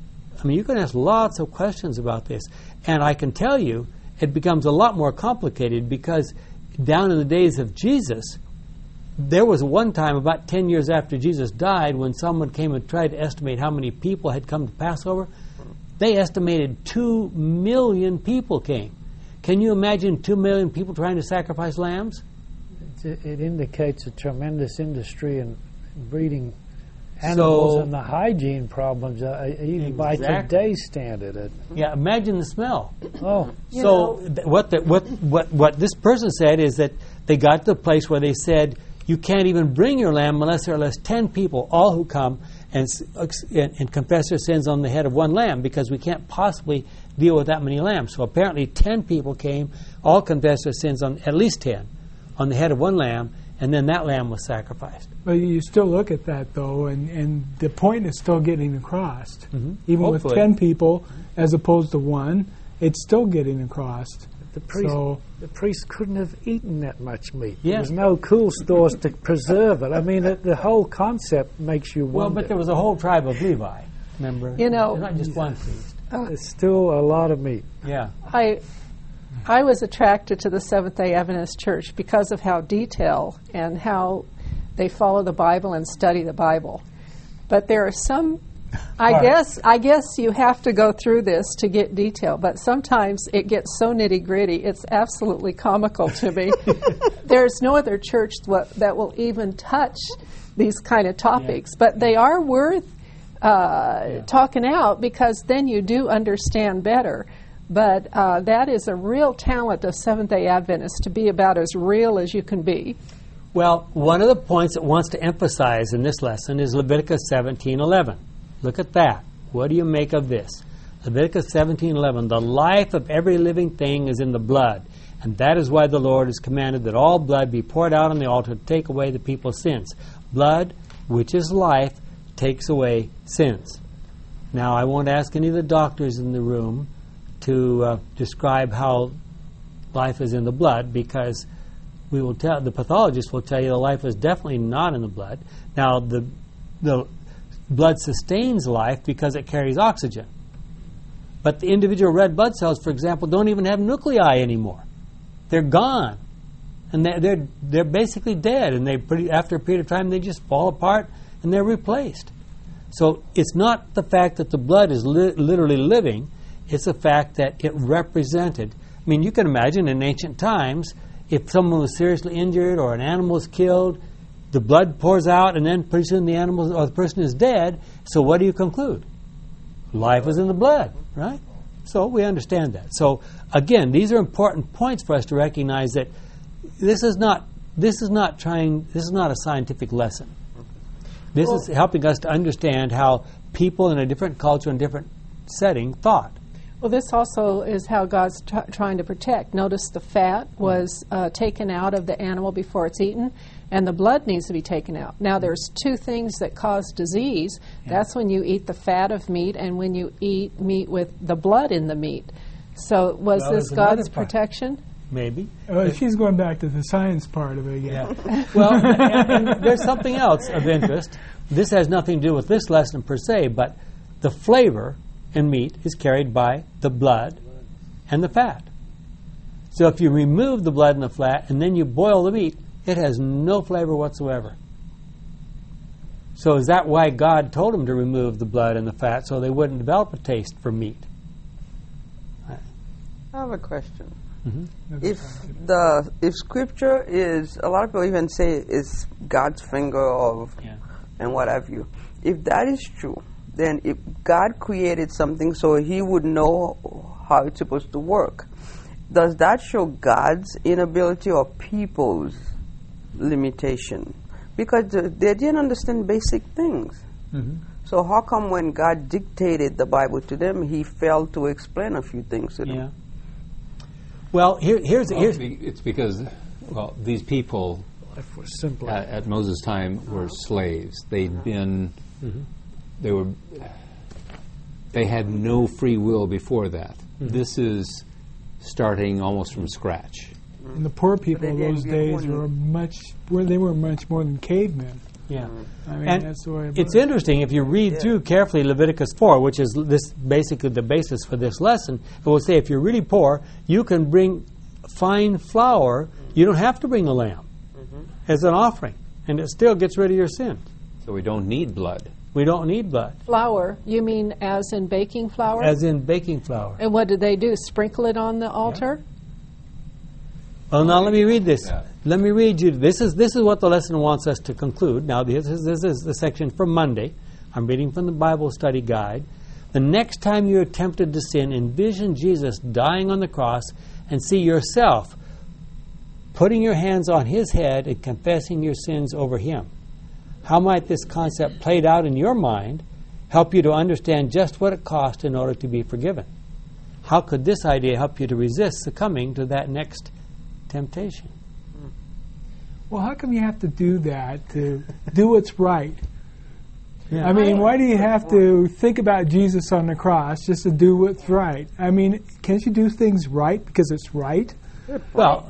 I mean, you can ask lots of questions about this, and I can tell you, it becomes a lot more complicated because down in the days of Jesus, there was one time about ten years after Jesus died when someone came and tried to estimate how many people had come to Passover. They estimated two million people came. Can you imagine two million people trying to sacrifice lambs? It, it indicates a tremendous industry in breeding animals So- and the hygiene problems, uh, even by Exactly. today's standard. It, Yeah, imagine the smell. oh, You so know- th- what, the, what what what this person said is that they got to the place where they said you can't even bring your lamb unless there are at least ten people, all who come and, s- ex- and and confess their sins on the head of one lamb, because we can't possibly deal with that many lambs. So apparently ten people came, all confessed their sins on at least ten on the head of one lamb, and then that lamb was sacrificed. but you still look at that though, and, and the point is still getting across. Mhm. Even with Hopefully. ten people as opposed to one, it's still getting across. the priest, So the priest couldn't have eaten that much meat. Yeah. There was no cool stores to preserve it. I mean, it, the whole concept makes you Well, wonder. but there was a whole tribe of Levi, remember? You know- There's not just one priest. It's still a lot of meat. Yeah. I I was attracted to the Seventh-day Adventist Church because of how detailed and how they follow the Bible and study the Bible. But there are some, I Right. guess, I guess you have to go through this to get detail. But sometimes it gets so nitty-gritty, it's absolutely comical to me. There's no other church wha- that will even touch these kind of topics, but they are worth uh, talking out, because then you do understand better. But uh, that is a real talent of Seventh-day Adventists, to be about as real as you can be. Well, one of the points it wants to emphasize in this lesson is Leviticus seventeen eleven. Look at that. What do you make of this? Leviticus seventeen eleven. The life of every living thing is in the blood, and that is why the Lord has commanded that all blood be poured out on the altar to take away the people's sins. Blood, which is life, takes away sins. Now, I won't ask any of the doctors in the room to uh, describe how life is in the blood, because we will tell the pathologist will tell you the life is definitely not in the blood. Now, the the blood sustains life because it carries oxygen, but the individual red blood cells, for example, don't even have nuclei anymore. They're gone, and they're they're, they're basically dead. And they pretty, after a period of time, they just fall apart and they're replaced. So it's not the fact that the blood is li- literally living; it's the fact that it represented. I mean, you can imagine in ancient times, if someone was seriously injured or an animal was killed, the blood pours out, and then pretty soon the animal or the person is dead. So what do you conclude? Life is in the blood, right? So we understand that. So again, these are important points for us to recognize that this is not this is not trying this is not a scientific lesson. This is helping us to understand how people in a different culture and different setting thought. Well, this also is how God's tr- trying to protect. Notice the fat was uh, taken out of the animal before it's eaten, and the blood needs to be taken out. Now, there's two things that cause disease. That's when you eat the fat of meat and when you eat meat with the blood in the meat. So was Well, this there's another God's part. protection? Maybe. uh, she's going back to the science part of it again. Yeah. Well, and, and there's something else of interest. This has nothing to do with this lesson per se, but the flavor in meat is carried by the blood and the fat. So if you remove the blood and the fat and then you boil the meat, it has no flavor whatsoever. So is that why God told them to remove the blood and the fat so they wouldn't develop a taste for meat? I have a question. Mm-hmm. If the if Scripture is, a lot of people even say it's God's finger of Yeah. and what have you. If that is true, then if God created something so He would know how it's supposed to work, does that show God's inability or people's limitation? Because the, they didn't understand basic things. Mm-hmm. So how come when God dictated the Bible to them, He failed to explain a few things to them? Yeah. Well, here, here's Well, here's be- it's because, well, these people Life was simpler. at, at Moses' time were slaves. They'd been, Mm-hmm. they were, they had no free will before that. This is starting almost from scratch. And the poor people of they didn't those get days warning. were much, were they were much more than cavemen. yeah. I mean, And that's the way it it's was. interesting if you read Yeah. through carefully Leviticus four, which is this basically the basis for this lesson. It will say if you're really poor, you can bring fine flour. You don't have to bring a lamb as an offering, and it still gets rid of your sin. So we don't need blood. We don't need blood, Flour, you mean as in baking flour? as in baking flour. and what did they do? Sprinkle it on the altar? Well, now let me read this. Yeah. Let me read you. This is this is what the lesson wants us to conclude. Now, this is this is the section for Monday. I'm reading from the Bible Study Guide. The next time you're tempted to sin, envision Jesus dying on the cross and see yourself putting your hands on His head and confessing your sins over Him. How might this concept played out in your mind help you to understand just what it cost in order to be forgiven? How could this idea help you to resist succumbing to that next temptation? Well, how come you have to do that to do what's right? Yeah. I mean, why do you have to think about Jesus on the cross just to do what's right? I mean, can't you do things right because it's right? Well,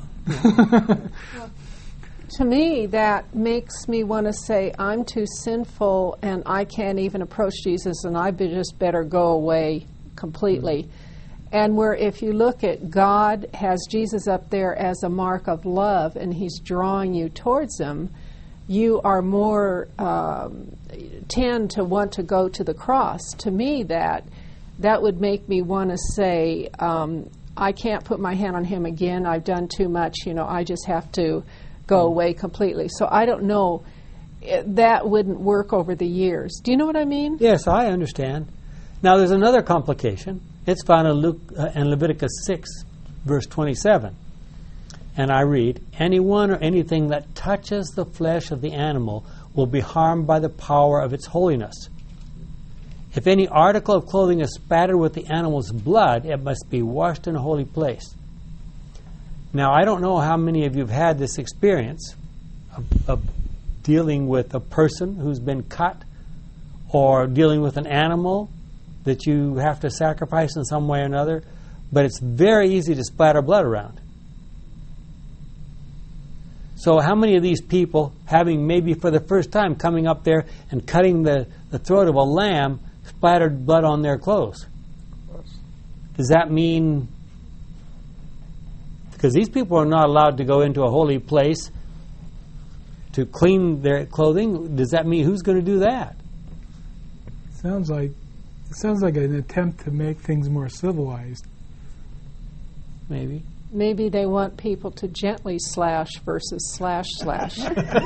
To me, that makes me want to say, I'm too sinful and I can't even approach Jesus and I be just better go away completely. And where if you look at God has Jesus up there as a mark of love and He's drawing you towards Him, you are more um, tend to want to go to the cross. To me, that that would make me want to say, um, I can't put my hand on Him again. I've done too much. You know, I just have to go away completely. So I don't know. It, that wouldn't work over the years. Do you know what I mean? yes, I understand. Now, there's another complication. It's found in, Luke, uh, in Leviticus six, verse twenty-seven. And I read, anyone or anything that touches the flesh of the animal will be harmed by the power of its holiness. If any article of clothing is spattered with the animal's blood, it must be washed in a holy place. Now, I don't know how many of you have had this experience of, of dealing with a person who's been cut or dealing with an animal that you have to sacrifice in some way or another, but it's very easy to splatter blood around. So how many of these people, having maybe for the first time coming up there and cutting the, the throat of a lamb, splattered blood on their clothes? Does that mean... Because these people are not allowed to go into a holy place to clean their clothing. Does that mean who's going to do that? Sounds like it sounds like an attempt to make things more civilized. Maybe. Maybe they want people to gently slash versus slash slash.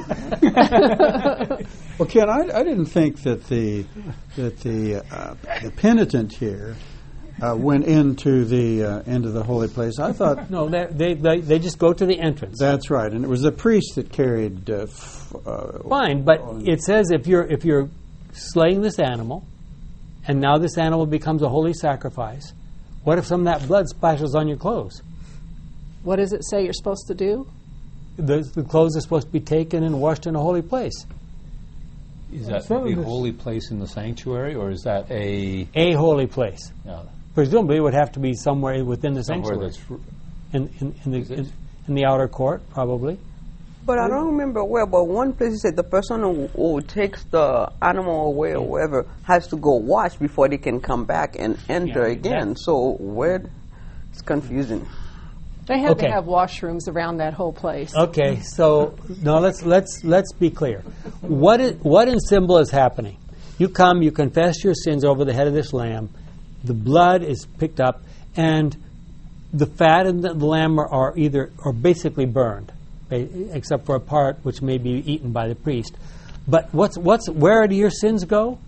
Well, Ken, I, I didn't think that the that the uh, the penitent here uh, went into the uh, into the holy place. I thought No, they, they they they just go to the entrance. that's right, and it was the priest that carried. Uh, f- uh, Fine, but it says if you're if you're slaying this animal, and now this animal becomes a holy sacrifice, what if some of that blood splashes on your clothes? What does it say you're supposed to do? The, the clothes are supposed to be taken and washed in a holy place. Is that Some of the this- holy place in the sanctuary, or is that a A holy place. uh, Presumably, it would have to be somewhere within the somewhere sanctuary, that's r- in, in, in, Is the, it? in, in the outer court, probably. But I don't remember where, but one place he said the person who, who takes the animal away or whatever has to go wash before they can come back and enter Yeah, again. exactly. So where, it's confusing. They had Okay. to have washrooms around that whole place. Okay, so now let's let's let's be clear. what is, what in symbol is happening? You come, you confess your sins over the head of this lamb. The blood is picked up, and the fat and the, the lamb are, are either are basically burned, except for a part which may be eaten by the priest. But what's what's where do your sins go?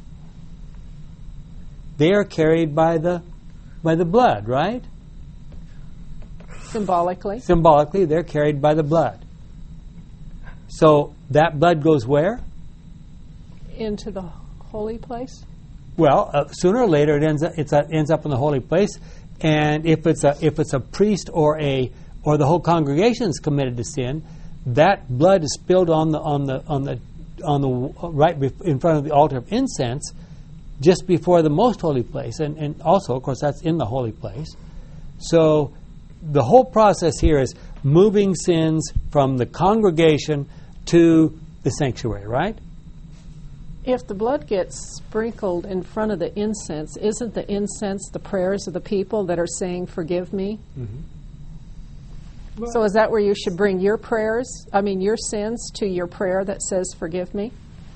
They are carried by the by the blood, right? Symbolically. Symbolically, they're carried by the blood. So that blood goes where? Into the holy place. Well, uh, sooner or later, it ends up, it's, uh, ends up in the holy place. And if it's a if it's a priest or a or the whole congregation is committed to sin, that blood is spilled on the on the on the on the right in front of the altar of incense, just before the most holy place, and, and also, of course, that's in the holy place. So the whole process here is moving sins from the congregation to the sanctuary, right? If the blood gets sprinkled in front of the incense, isn't the incense the prayers of the people that are saying, "Forgive me"? Mm-hmm. So is that where you should bring your prayers, I mean your sins, to your prayer that says, "Forgive me"?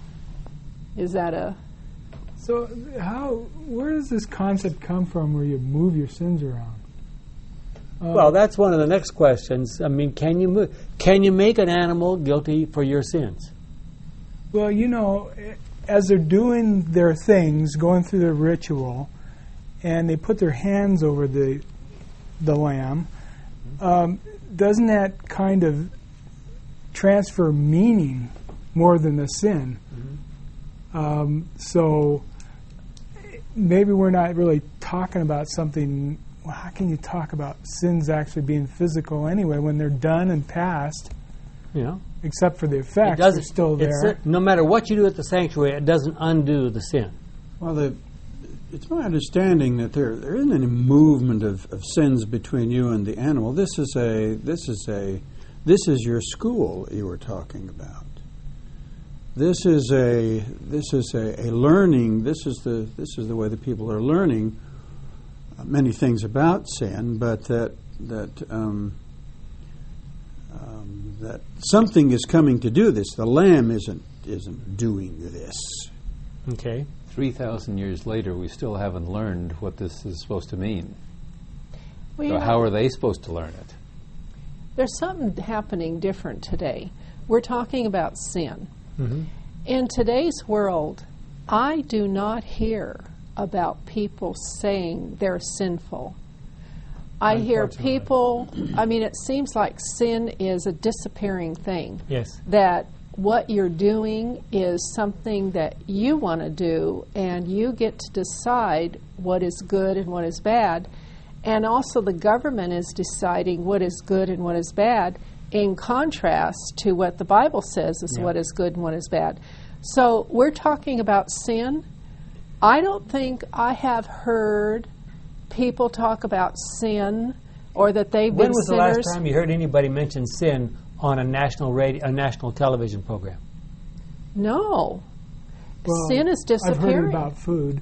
Is that a... So how, where does this concept come from where you move your sins around? Uh, Well, that's one of the next questions. I mean, can you move, can you make an animal guilty for your sins? Well, you know, as they're doing their things, going through their ritual, and they put their hands over the the lamb, um, doesn't that kind of transfer meaning more than the sin? Mm-hmm. Um, so maybe we're not really talking about something. Well, how can you talk about sins actually being physical anyway when they're done and past? You know, except for the effects, it doesn't, they're still there. it's a- no matter what you do at the sanctuary, it doesn't undo the sin. Well, the, it's my understanding that there there isn't any movement of, of sins between you and the animal. This is a this is a this is your school you were talking about. This is a this is a, a learning. This is the this is the way the people are learning uh, many things about sin, but that that. Um, Um, that something is coming to do this. The lamb isn't isn't doing this. Okay. Three thousand years later, we still haven't learned what this is supposed to mean. Well, So you know, how are they supposed to learn it? there's something happening different today. We're talking about sin. Mm-hmm. In today's world, I do not hear about people saying they're sinful. I hear Unfortunately. people, I mean, it seems like sin is a disappearing thing. Yes. That what you're doing is something that you want to do, and you get to decide what is good and what is bad. And also the government is deciding what is good and what is bad, in contrast to what the Bible says is Yeah. what is good and what is bad. So we're talking about sin. I don't think I have heard people talk about sin or that they've When been was the sinners. last time you heard anybody mention sin on a national radio, a national television program? No. Well, sin is I've heard disappearing. it about food.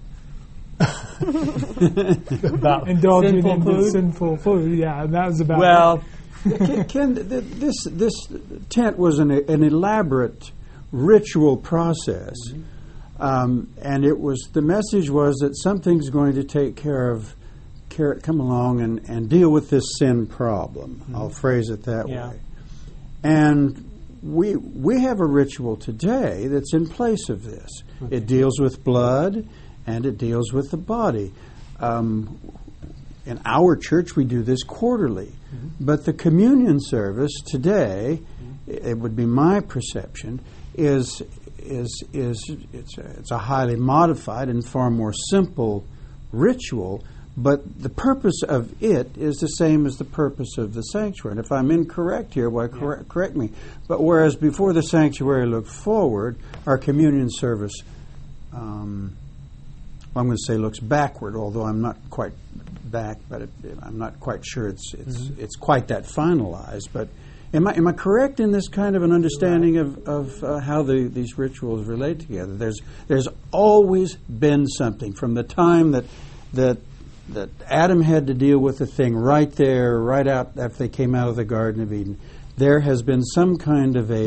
About Indulging sinful in food? sinful food. Yeah, that was about Well, Ken, Ken, th- th- this this tent was an, an elaborate ritual process, um, and it was the message was that something's going to take care of, care, come along and, and deal with this sin problem. I'll phrase it that Yeah. way. And we we have a ritual today that's in place of this. It deals with blood and it deals with the body. Um, in our church, we do this quarterly. Mm-hmm. But the communion service today, mm-hmm. it would be my perception, is is is it's a, it's a highly modified and far more simple ritual. But the purpose of it is the same as the purpose of the sanctuary. And if I'm incorrect here, why cor- yeah. correct me. But whereas before the sanctuary looked forward, our communion service, um, I'm going to say looks backward, although I'm not quite back, but it, I'm not quite sure it's it's mm-hmm. it's quite that finalized. But am I am I correct in this kind of an understanding right. of of uh, how the these rituals relate together? There's there's always been something from the time that that. that Adam had to deal with the thing right there, right out after they came out of the Garden of Eden. There has been some kind of a,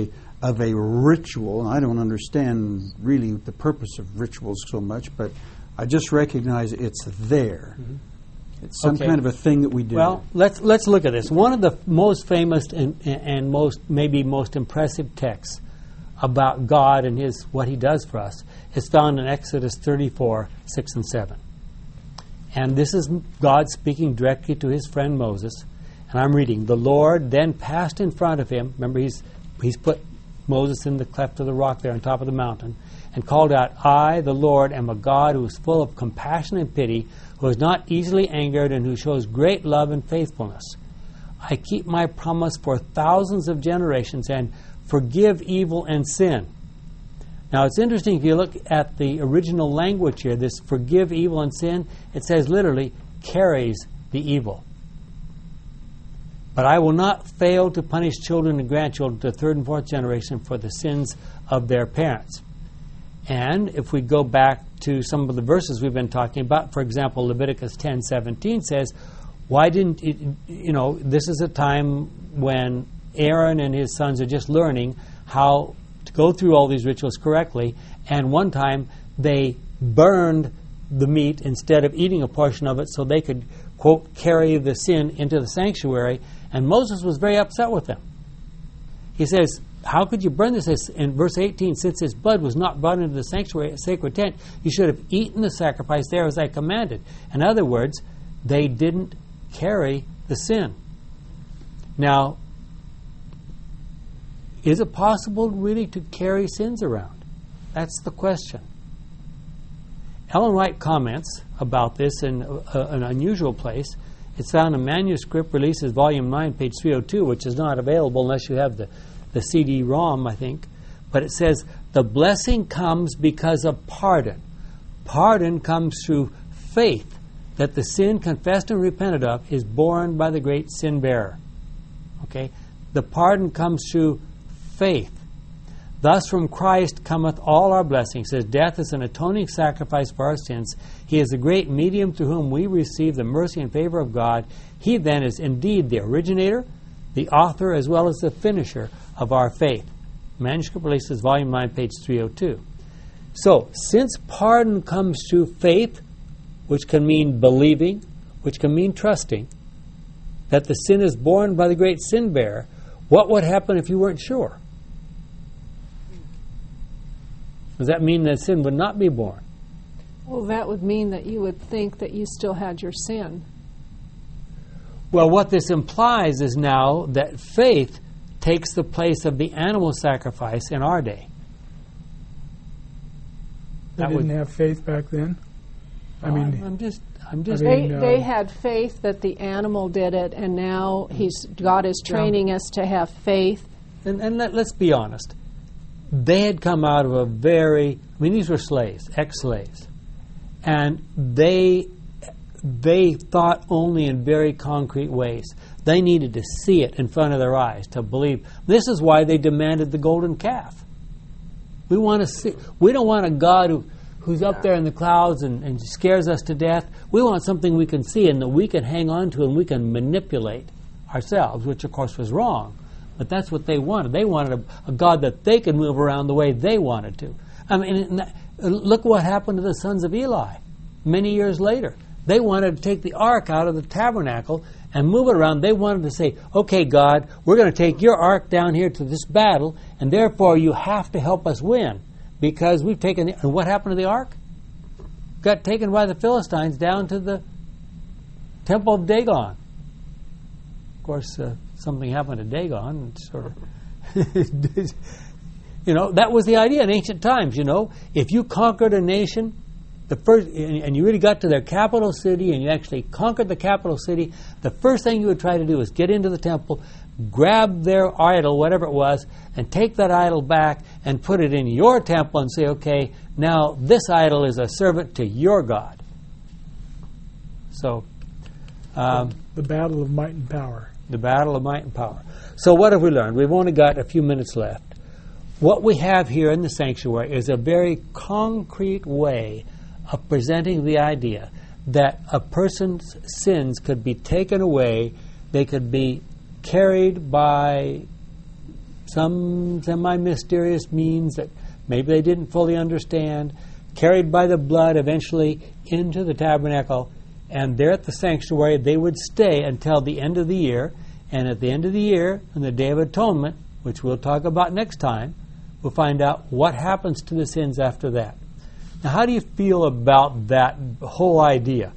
of a ritual. And I don't understand really the purpose of rituals so much, but I just recognize it's there. Mm-hmm. It's some Okay. kind of a thing that we do. Well, let's let's look at this. One of the most famous and, and most maybe most impressive texts about God and His what He does for us is found in Exodus thirty-four, six and seven. And this is God speaking directly to His friend Moses. And I'm reading, "The Lord then passed in front of him." Remember, He's He's put Moses in the cleft of the rock there on top of the mountain, and called out, "I, the Lord, am a God who is full of compassion and pity, who is not easily angered, and who shows great love and faithfulness. I keep my promise for thousands of generations and forgive evil and sin." Now, it's interesting if you look at the original language here, this "forgive evil and sin," it says literally, carries the evil. "But I will not fail to punish children and grandchildren to the third and fourth generation for the sins of their parents." And if we go back to some of the verses we've been talking about, for example, Leviticus ten seventeen says, why didn't it, you know, this is a time when Aaron and his sons are just learning how to go through all these rituals correctly, and one time they burned the meat instead of eating a portion of it so they could, quote, carry the sin into the sanctuary, and Moses was very upset with them. He says, "How could you burn this?" In verse eighteen, "Since his blood was not brought into the sanctuary, sacred tent, you should have eaten the sacrifice there as I commanded." In other words, they didn't carry the sin. Now, is it possible really to carry sins around? That's the question. Ellen White comments about this in a, an unusual place. It's found in Manuscript Releases, Volume nine, page three oh two, which is not available unless you have the the C D ROM, I think. But it says, "The blessing comes because of pardon. Pardon comes through faith that the sin confessed and repented of is borne by the great sin bearer." Okay? The pardon comes through faith. "Thus from Christ cometh all our blessings." Says, "Death is an atoning sacrifice for our sins. He is the great medium through whom we receive the mercy and favor of God. He then is indeed the originator, the author, as well as the finisher of our faith." Manuscript Releases, Volume nine, page three oh two. So, since pardon comes through faith, which can mean believing, which can mean trusting, that the sin is borne by the great sin bearer, what would happen if you weren't sure? Does that mean that sin would not be borne? Well, that would mean that you would think that you still had your sin. Well, what this implies is now that faith takes the place of the animal sacrifice in our day. They That didn't would- have faith back then. I mean, I'm just, I'm just. I mean, They, uh, they had faith that the animal did it, and now he's God is training us to have faith. And, and let, let's be honest. They had come out of a very, I mean, these were slaves, ex-slaves. And they, they thought only in very concrete ways. They needed to see it in front of their eyes to believe. This is why they demanded the golden calf. We want to see. We don't want a God who, who's up there in the clouds and, and scares us to death. We want something we can see and that we can hang on to and we can manipulate ourselves, which of course was wrong. But that's what they wanted. They wanted a, a God that they could move around the way they wanted to. I mean, and that, look what happened to the sons of Eli many years later. They wanted to take the ark out of the tabernacle and move it around. They wanted to say, okay, God, we're going to take your ark down here to this battle, and therefore you have to help us win because we've taken the... And what happened to the ark? Got taken by the Philistines down to the temple of Dagon. Of course, uh, something happened to Dagon, and sort of... You know, that was the idea in ancient times, you know. If you conquered a nation, the first, and, and you really got to their capital city, and you actually conquered the capital city, the first thing you would try to do is get into the temple, grab their idol, whatever it was, and take that idol back and put it in your temple and say, okay, now this idol is a servant to your God. So, um, the battle of might and power. The battle of might and power. So what have we learned? We've only got a few minutes left. What we have here in the sanctuary is a very concrete way of presenting the idea that a person's sins could be taken away, they could be carried by some semi-mysterious means that maybe they didn't fully understand, carried by the blood eventually into the tabernacle, and there at the sanctuary they would stay until the end of the year. And at the end of the year, on the Day of Atonement, which we'll talk about next time, we'll find out what happens to the sins after that. Now, how do you feel about that whole idea?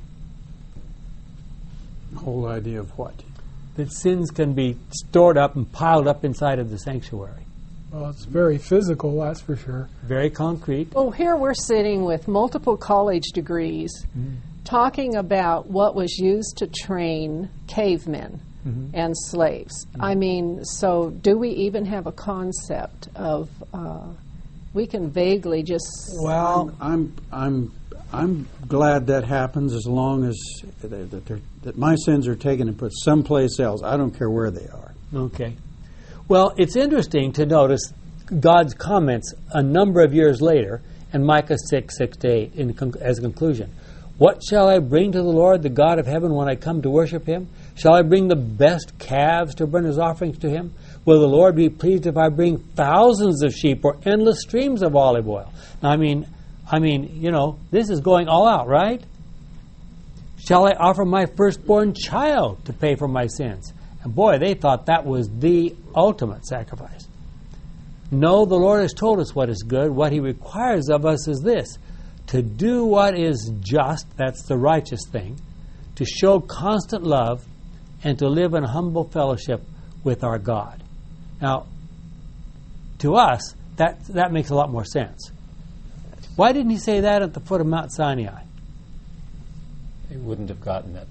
The whole idea of what? That sins can be stored up and piled up inside of the sanctuary. Well, it's very physical, that's for sure. Very concrete. Well, here we're sitting with multiple college degrees mm-hmm. talking about what was used to train cavemen mm-hmm. and slaves. Mm-hmm. I mean, so do we even have a concept of, uh, we can vaguely just... Well, I'm, I'm, I'm glad that happens as long as that, they're, that my sins are taken and put someplace else. I don't care where they are. Okay. Well, it's interesting to notice God's comments a number of years later in Micah six, six to eight in con- as a conclusion. What shall I bring to the Lord, the God of heaven, when I come to worship him? Shall I bring the best calves to burn his offerings to him? Will the Lord be pleased if I bring thousands of sheep or endless streams of olive oil? Now, I mean, I mean, you know, this is going all out, right? Shall I offer my firstborn child to pay for my sins? And boy, they thought that was the ultimate sacrifice. No, the Lord has told us what is good. What he requires of us is this: to do what is just, that's the righteous thing, to show constant love, and to live in humble fellowship with our God. Now, to us, that, that makes a lot more sense. Why didn't he say that at the foot of Mount Sinai? They wouldn't have gotten it.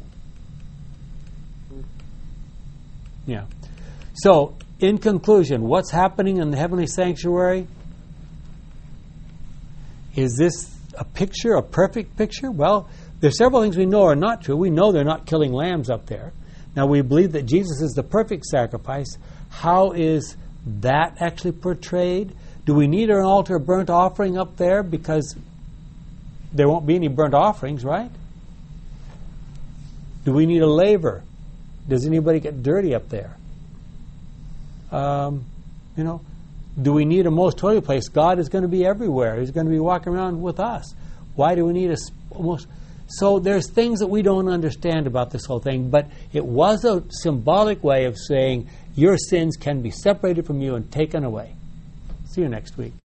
Yeah. So, in conclusion, what's happening in the heavenly sanctuary? Is this a picture, a perfect picture? Well, there's several things we know are not true. We know they're not killing lambs up there. Now, we believe that Jesus is the perfect sacrifice. How is that actually portrayed? Do we need an altar burnt offering up there? Because there won't be any burnt offerings, right? Do we need a laver? Does anybody get dirty up there? Um, you know, do we need a most holy place? God is going to be everywhere. He's going to be walking around with us. Why do we need a most? So there's things that we don't understand about this whole thing, but it was a symbolic way of saying your sins can be separated from you and taken away. See you next week.